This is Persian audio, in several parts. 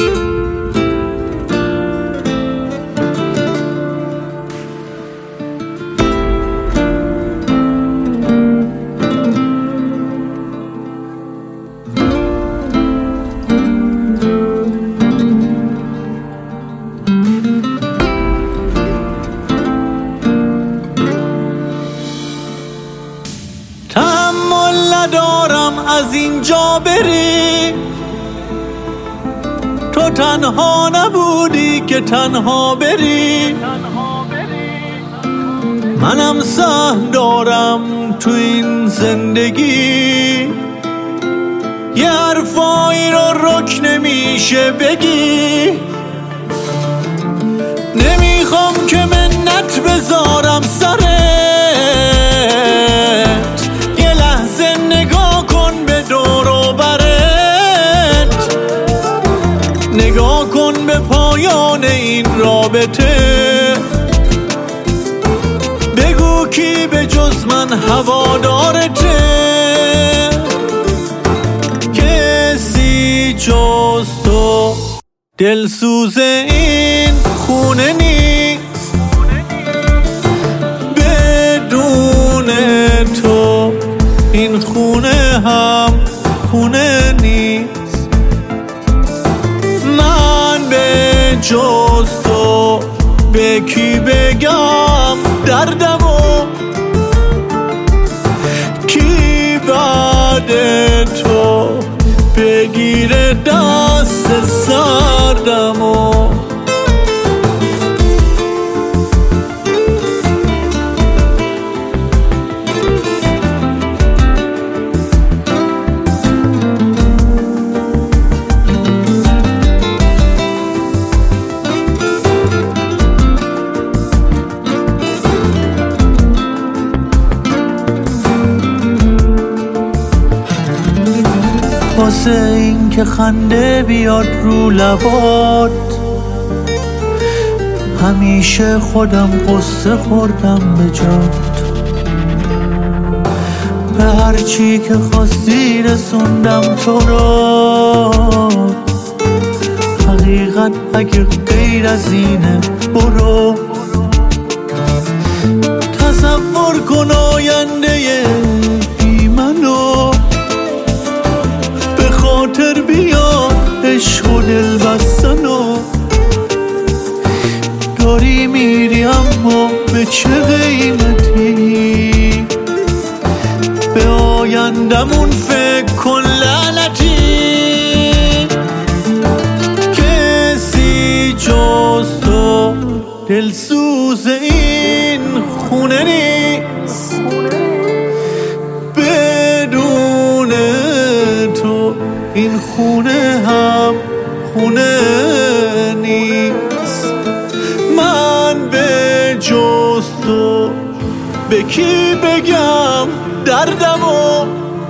تحمل ندارم از اینجا بری، تو تنها نبودی که تنها بری. منم سهم دارم تو این زندگی، یه حرفایی رو رک نمیشه بگی. نمیخوام که منت بذارم سرت، یه لحظه نگاه کن به دور و برت، نگاه کن به پایان این رابطه. بگو کی به جز من هوادارته، کسی جز تو دلسوز این خونه نیست. بدون تو این خونه هم خونه نیست. من به جز تو به کی بگم دردمو، کی بعد تو بگیره دست سردمو. واسه این که خنده بیاد رو لبات، همیشه خودم قصه خوردم به جات. به هرچی که خواستی رسوندم تو رو، حقیقت اگه غیر از اینه برو. تصور کن آینده بی منو، خاطر بیا عشق و دل بستنو. داری میری اما به چه قیمتی، به آیندمون فکر کن لعنتی. کسی جز تو دلسوز این خونه نیست. بدون تو این خونه هم خونه نیست. من به جز تو به کی بگم دردمو،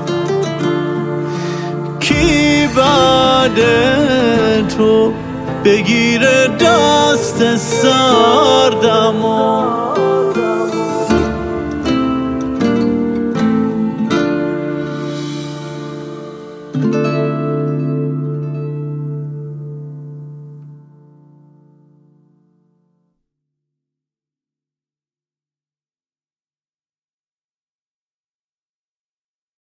کی بعد تو بگیره دست سردمو.